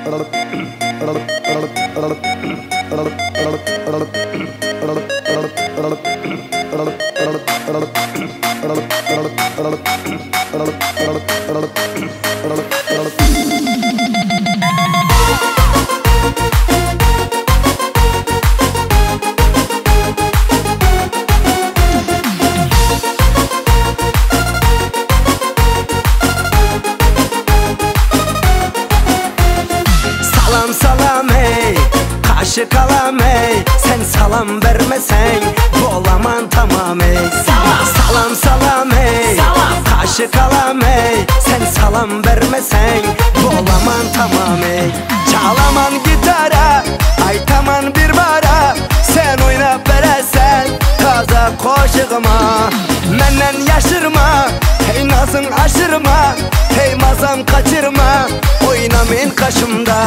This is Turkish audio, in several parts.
Salam salam ey, kaşı kalam ey, sen salam vermesen bolaman tamam ey. Salam salam ey, kaşı kalam ey, sen salam vermesen bolaman tamam ey. Çalaman gitara, aytaman bir bara, sen oynap veresen taza koşığıma. Menden yaşırma, hey nazın aşırma, hey mazam kaçırma, oynamayın kaşımda.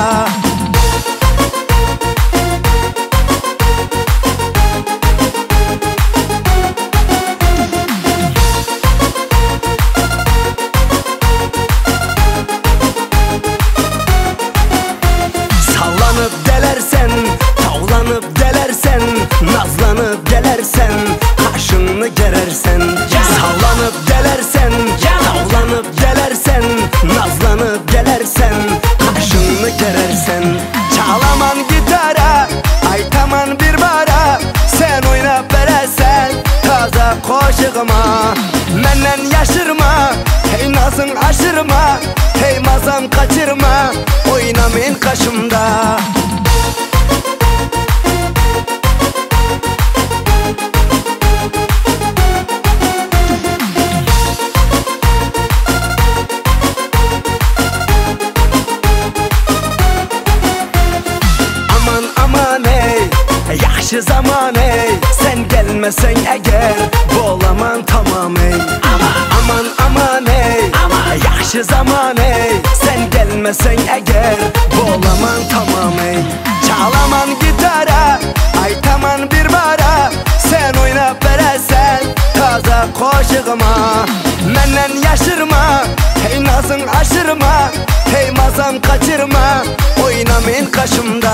Sallanıp delersen, tavlanıp delersen, nazlanıp gelersen, kaşını gerersen. Sallanıp delersen, tavlanıp delersen, nazlanıp gelersen, kaşını gerersen. Çalaman gitara, aytaman bir bara, sen oynap veresen taza koşığıma. Menden yaşırma, hey nazın aşırma, hey mazam kaçırma, oynamayın kaşımda. Aman aman ey, yaxşı zaman ey, sen gelmesen eğer bolaman tamam ey. Aman aman ey, yaxşı zaman ey, sen gelmesen eğer bolaman tamam ey. Çalaman gitara, aytaman bir bara, sen oynap veresen taza koşığıma. Menden yaşırma, hey nazın aşırma, hey mazam kaçırma, oynamayın kaşımda.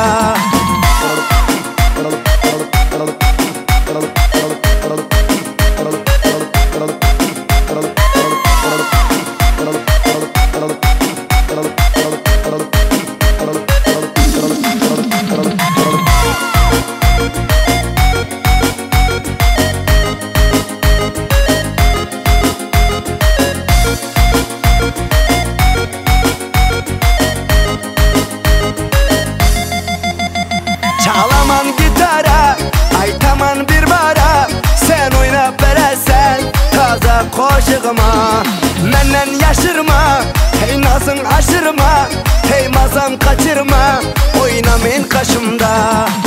Çalaman gitara, aytaman bir bara, sen oynap veresen taza koşığıma. Menden yaşırma, hey nazın aşırma, hey mazam kaçırma, oynamayın kaşımda.